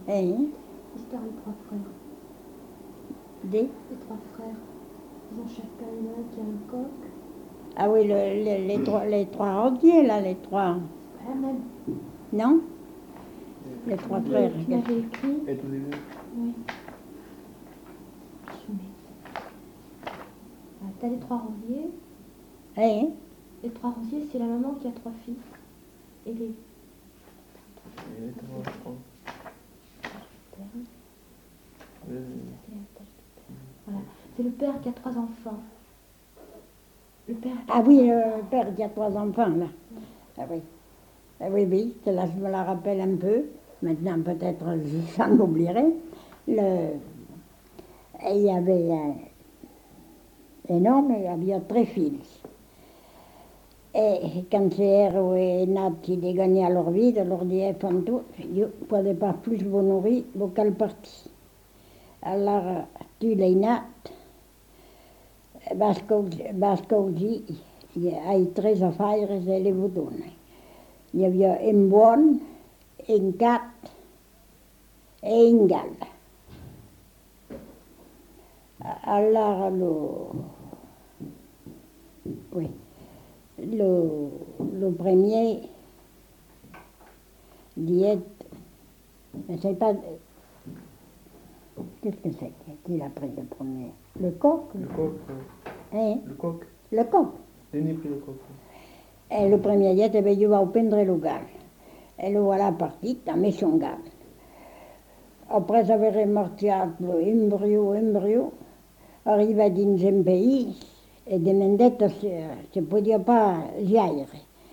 Hein? L'histoire des trois frères. Des? Les trois frères. Ils ont chacun un qui a un coq. Ah oui, les trois rentiers, là, les trois. C'est pas la même. Non? Les trois frères. Tu m'avais écrit. Et tous les deux. Oui. Je mets. Ah, t'as les trois rosiers. Hein? Les trois rosiers, c'est la maman qui a trois filles. Et les. Et les trois, je crois. Voilà. C'est le père qui a trois enfants. Le père. Ah oui, le père qui a trois enfants, là. Ah oui. Ah oui, oui, celle-là, je me la rappelle un peu. Maintenant, peut-être, j'en oublierai. Il y avait un homme, il y avait trois filles. Et quand ero nati di gagner leur vie, de leur dire, tout, je ne pouvais pas plus vous nourrir, vous qu'elle partie. Alors, tu l'es nat, parce qu'aujourd'hui, il y a tres affaires et les vous donne. Il y avait un bon, un gat et un gal. Alors, oui. Le premier disait, je ne sais pas, qu'est-ce que c'est qu'il a pris le premier? Le coq? Le coq, Hein? le coq. Le coq. Il a pris le coq. Et le premier disait, ben, je vais prendre le gal. Et le voilà parti, à son gal. Après avoir remarqué l'embryo, arriva dins un pays e demandait si se podia pas jaire.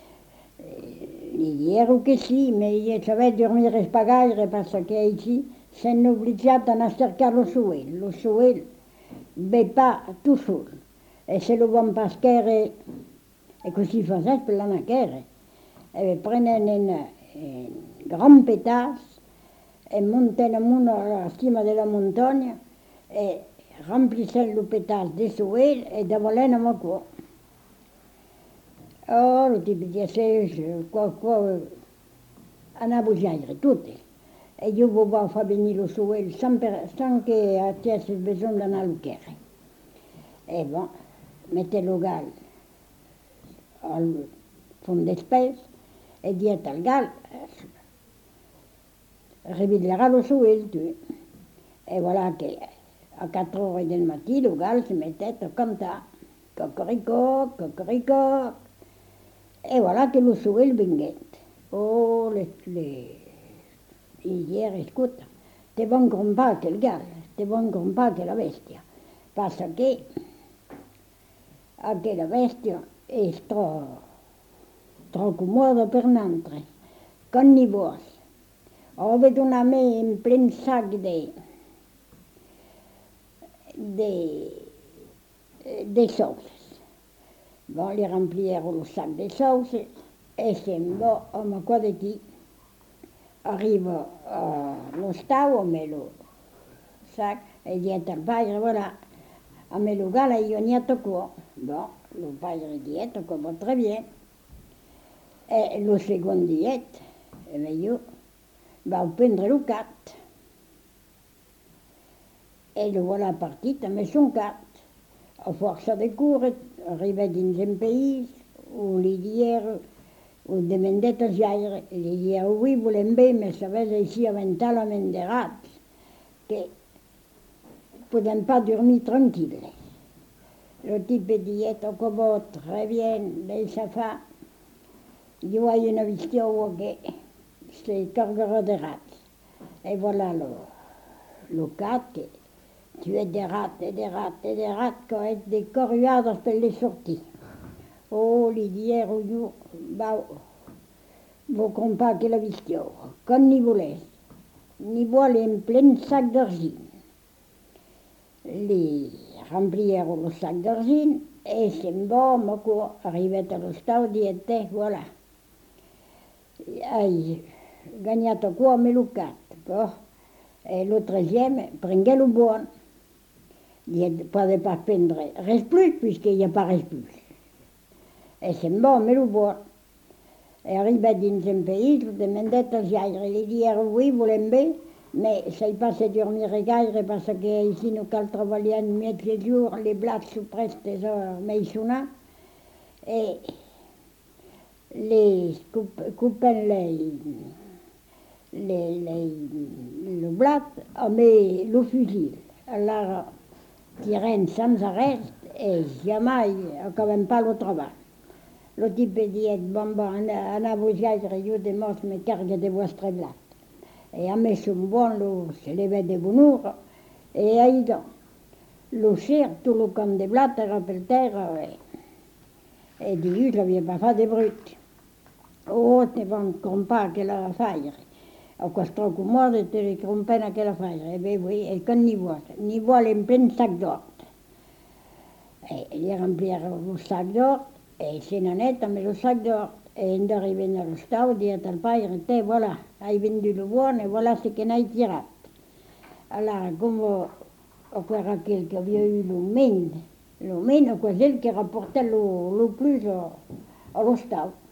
Li dieru que sí, mais ell sabia dormir pas gaire parce que ici s'han obligat a anar a cercar lo suel. Lo suel ve pas tout sol. E se lo van pescare, e così facès per l'anachere. E prenen un gran petas e monten amunt a la cima de la muntanya e remplissent lo petas de suel e davalen amb aqua. Oh, lo tipi dice, qua anava a jaire, tutte. E io volevo far venire lo suel sans che avesse bisogno di andare a lucchare. E bon, mette lo gal al fondo spes e dietro al gal rivelerà lo suel tu. E voilà che a 4 ore del mattino lo gal si mettette a cantare. Cocorico, cocorico. E voilà che lo suel vinguet. Oh, ieri, scusa, te vengono pas che il gal, te vengono pas che la bestia. Passa che la bestia è troppo comoda per n'altre. Con ni vos. Ho vedo una me in plen sac de sauces. Bon, li rempliero lo sac de sauces e se'n va amb qua d'aquí. Arriva allo stau amb lo sac e dietro al padre, voilà, amb lo gala io niente qua. Bon, lo padre dietro, che va très bien. E lo secondo dietro, e io vau prendre lo gat. E lo voilà partit amb son gat. A força de córrer, arriba dins un país, li dieron, ho demandet als jaire, li dieron, oui, volem bé, mais sabés així aventalament de gats, que podem pas dormir tranquil. Le type diet, que va très bien, deixa fa. Jo hay una visió que se cargarà de rats. Et voilà lo gat que tuait des rats et des rats et des rats, quand et des corriades per les sortir. Oh, li dieron jo, vos compà que la visió, com ni volés, ni vuole en plen sac d'argint. Li remplieron lo sac d'argint e se'n va amb aqua, arribat a l'estau, diete, voilà. Hai gagnat aqua amb lo gat. Bon. E lo troisième, prengué lo bon. Il ne pouvait pas prendre res plus, puisqu'il n'y a pas res plus. Et se'n va amb lo bon. E arriba dins un país, lo demandet als jaires, li dieron, oui, volem bé, Mais ça y passait dormir gaire parce que ici nous cal travailler un mètre le jour, les blattes sous presque des heures, mais ils sont là. Et les coupaient le blat, mais le fusil. Alors, tiraient sans arrêt et jamais, quand même pas le travail. Le type dit, bon, on a vous gaire, de mort, mais cargue de vostre blat. Et a mis un bon, se levait de bonne heure, et aí donc, le cher, tout le camp de blat, era per terre, et dit, j'avais pas fait de brut. Oh, ne van compar aquella faire. A questo comode te rompen aquella faire. E bé, oui, et quand ni vuole en plein sac d'or. Et li remplirent le sac d'or, et se n'anait amb el sac d'or. Et en d'arriver a l'estau, dit al pare, te, voilà, hai vendu le bon, et voilà ce que n'hai tirat. Alors, comme era aquel que havia eu le men, o quasi el que rapportait le plus a l'estau.